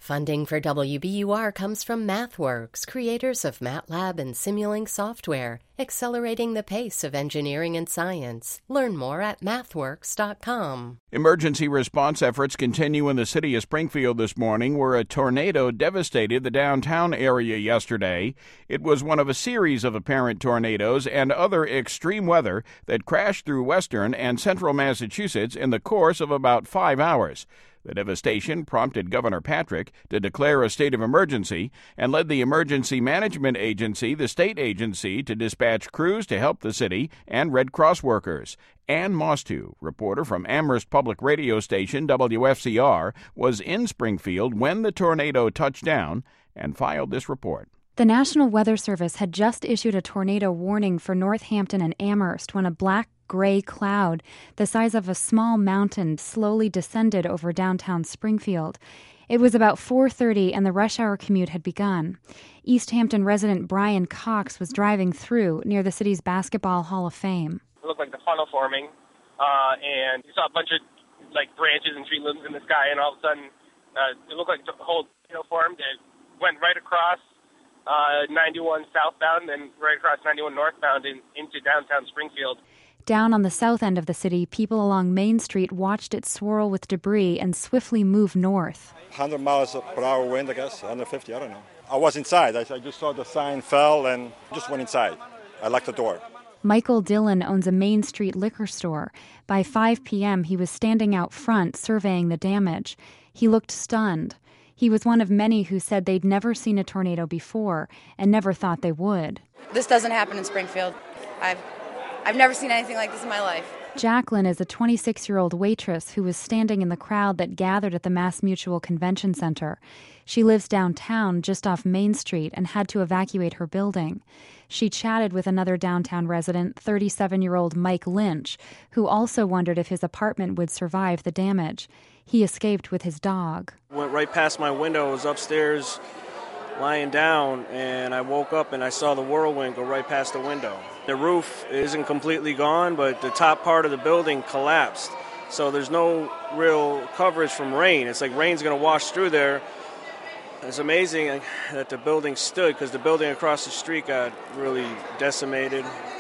Funding for WBUR comes from MathWorks, creators of MATLAB and Simulink software, accelerating the pace of engineering and science. Learn more at mathworks.com. Emergency response efforts continue in the city of Springfield this morning, where a tornado devastated the downtown area yesterday. It was one of a series of apparent tornadoes and other extreme weather that crashed through western and central Massachusetts in the course of about 5 hours. The devastation prompted Governor Patrick to declare a state of emergency and led the Emergency Management Agency, the state agency, to dispatch crews to help the city and Red Cross workers. Ann Mostu, reporter from Amherst Public Radio Station WFCR, was in Springfield when the tornado touched down and filed this report. The National Weather Service had just issued a tornado warning for Northampton and Amherst when a black gray cloud the size of a small mountain slowly descended over downtown Springfield. It was about 4:30 and the rush hour commute had begun. East Hampton resident Brian Cox was driving through near the city's Basketball Hall of Fame. It looked like the funnel forming, and you saw a bunch of branches and tree limbs in the sky, and all of a sudden it looked like the whole tornado formed. It went right across 91 southbound and right across 91 northbound into downtown Springfield. Down on the south end of the city, people along Main Street watched it swirl with debris and swiftly move north. 100 miles per hour wind, I guess, 150, I don't know. I was inside. I just saw the sign fell and just went inside. I locked the door. Michael Dillon owns a Main Street liquor store. By 5 p.m., he was standing out front surveying the damage. He looked stunned. He was one of many who said they'd never seen a tornado before and never thought they would. This doesn't happen in Springfield. I've never seen anything like this in my life. Jacqueline is a 26-year-old waitress who was standing in the crowd that gathered at the Mass Mutual Convention Center. She lives downtown, just off Main Street, and had to evacuate her building. She chatted with another downtown resident, 37-year-old Mike Lynch, who also wondered if his apartment would survive the damage. He escaped with his dog. Went right past my window, was upstairs lying down, and I woke up and I saw the whirlwind go right past the window. The roof isn't completely gone, but the top part of the building collapsed. So there's no real coverage from rain. It's like rain's going to wash through there. It's amazing that the building stood, because the building across the street got really decimated.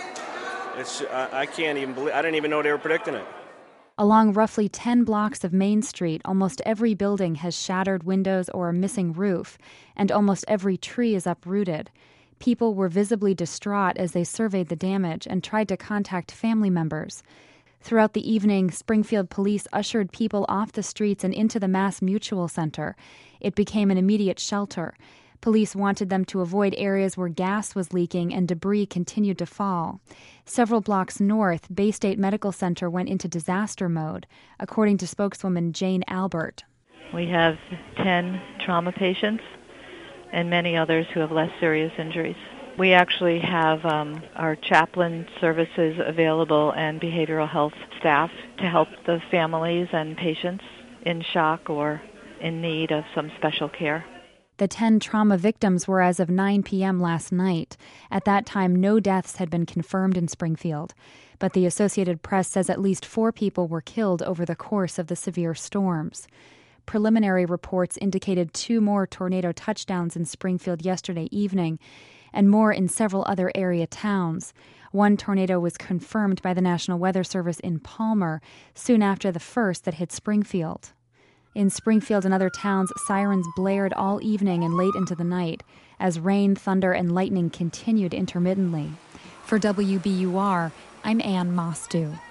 I can't even believe, I didn't even know they were predicting it. Along roughly 10 blocks of Main Street, almost every building has shattered windows or a missing roof, and almost every tree is uprooted. People were visibly distraught as they surveyed the damage and tried to contact family members. Throughout the evening, Springfield police ushered people off the streets and into the Mass Mutual Center. It became an immediate shelter. Police wanted them to avoid areas where gas was leaking and debris continued to fall. Several blocks north, Bay State Medical Center went into disaster mode, according to spokeswoman Jane Albert. We have 10 trauma patients and many others who have less serious injuries. We actually have our chaplain services available and behavioral health staff to help the families and patients in shock or in need of some special care. The 10 trauma victims were as of 9 p.m. last night. At that time, no deaths had been confirmed in Springfield. But the Associated Press says at least 4 people were killed over the course of the severe storms. Preliminary reports indicated 2 more tornado touchdowns in Springfield yesterday evening, and more in several other area towns. One tornado was confirmed by the National Weather Service in Palmer soon after the first that hit Springfield. In Springfield and other towns, sirens blared all evening and late into the night as rain, thunder, and lightning continued intermittently. For WBUR, I'm Ann Mostu.